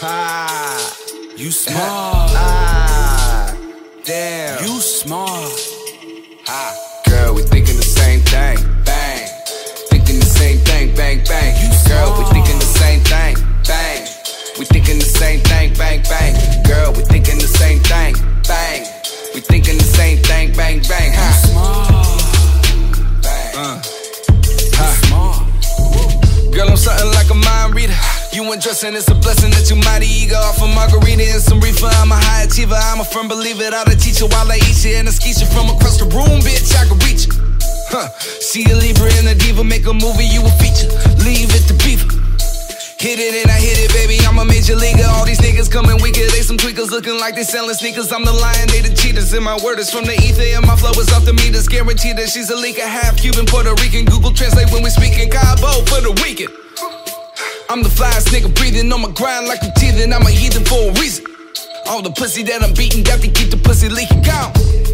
Ha. You smart. Damn. You smart. Ha. Girl, we thinking the same thing. Bang. Thinking the same thing. Bang, bang. Girl, we thinking the same thing. Bang. We thinking the same thing. Bang, bang. Girl, we thinking the same thing. Bang. We thinking the same thing. Bang, bang. Ha. You smart. Bang. Ha. Girl, I'm something like a mind reader. You undressing, it's a blessing that you mighty eager. Off a margarita and some reefer, I'm a high achiever. I'm a firm believer, I'll teach you while I eat you. And a skeezer from across the room, bitch, I can reach you. See a Libra and a diva, make a movie, you a feature. Leave it to Beaver. Hit it and I hit it, baby, I'm a major leaguer. All these niggas coming weaker, they some tweakers looking like they selling sneakers. I'm the lion, they the cheaters, and my word is from the ether. And my flow is off the meters, guaranteed that she's a leaker. Half Cuban, Puerto Rican, Google Translate when we speak in Cabo for the weekend. I'm the flyest nigga breathing on my grind like I'm teething. I'm a heathen for a reason. All the pussy that I'm beating, got to keep the pussy leaking. Gone.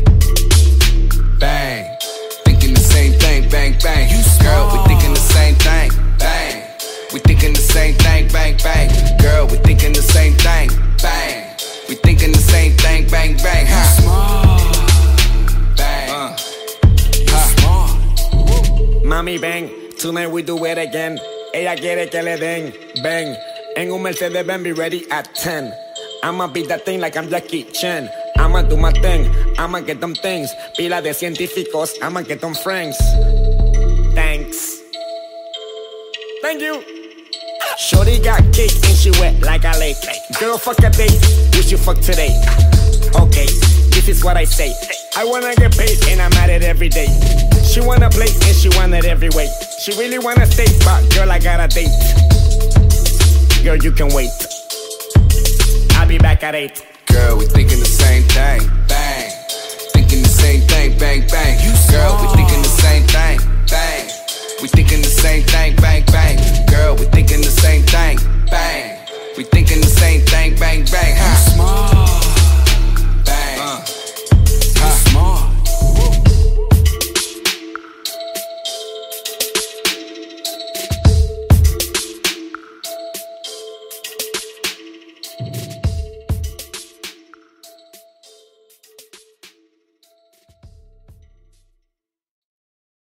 Bang. Thinking the same thing. Bang, bang. Girl, we thinking the same thing. Bang. We thinking the same thing. Bang, bang. Girl, we thinking the same thing. Bang. We thinking the same thing. Bang, bang. Ha. Smart. Bang. Smart. Mami, ven, tonight we do it again. Ella quiere que le den, ven. En un Mercedes Benz, be ready at 10. I'ma beat that thing like I'm Jackie Chan. I'ma do my thing, I'ma get them things. Pila de científicos, I'ma get them friends. Thanks. Thank you. Shorty got cake and she wet like a lake. Girl, fuck a date, wish you fuck today. Okay, this is what I say. I wanna get paid and I'm at it every day. She wanna play and she want it every way. She really wanna stay, but girl, I got a date. Girl, you can wait. I'll be back at 8. Girl, we thinking the same thing. Bang. Thinking the same thing. Bang, bang. Girl, we thinking the same thing.